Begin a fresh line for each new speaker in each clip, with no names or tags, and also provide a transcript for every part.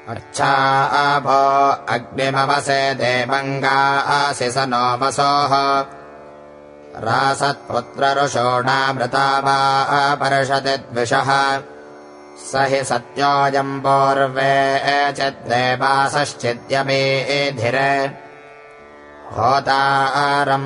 अच्छाभो अग्निमवसे देवङ्गासि स नो वसोः रासत्पुत्ररुषोणामृता वा पर्षति द्विषः स हि सत्योऽयम् पूर्वे चिद्देवासश्चिद्यमेधिरे होतारम्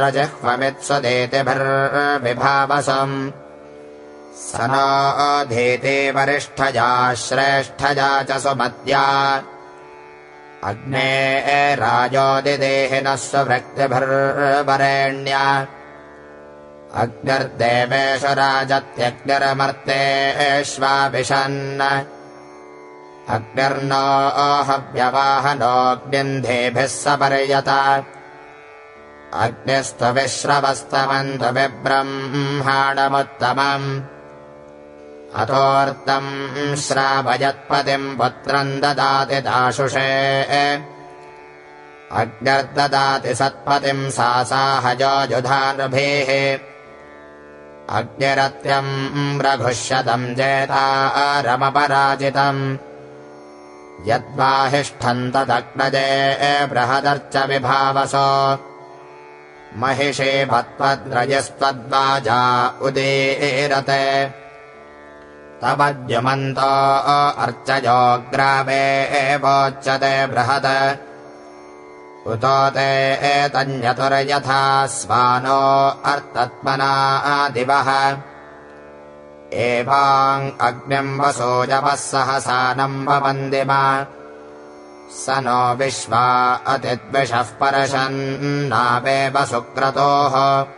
मन्द्रजिह्वमित्सुदेतिभिर्विभावसम् स नो धीति वरिष्ठजा श्रेष्ठजा च सुमत्या अग्ने राजोदिदेहिनः सुभृक्तिभिर्वरेण्या अग्निर्देवेषु राजत्यग्निर्मर्तेष्वाभिषन् अग्निर्नो हव्यवाहनोऽग्निन्धेभिः सपर्यत अग्निस्तु विश्रवस्तमन्तु विब्रह्माणमुत्तमम् अतोऽर्तम् श्रावयत्पतिम् पुत्रम् ददाति दाशुषे अग्निर्ददाति सत्पतिम् सासाहजोजुधानुभिः अग्निरत्यम् रघुष्यतम् जेतारमपराजितम् यद्वाहिष्ठम् तदग्नजे बृहदर्च विभावसो महिषे भत्वद्रजस्त्वद्वाजा उदीरते तवद्युमन्तो अर्चयोग्रावे वोच्यते बृहत् उतो ते एतन्यतुर्यथा स्वानो अर्तत्मना दिवः एवाम् अग्निम् वसूजवः सहसानम् ववन्दिमा स नो विश्वा अतिद्विषः परशन्नावेव सुक्रतोः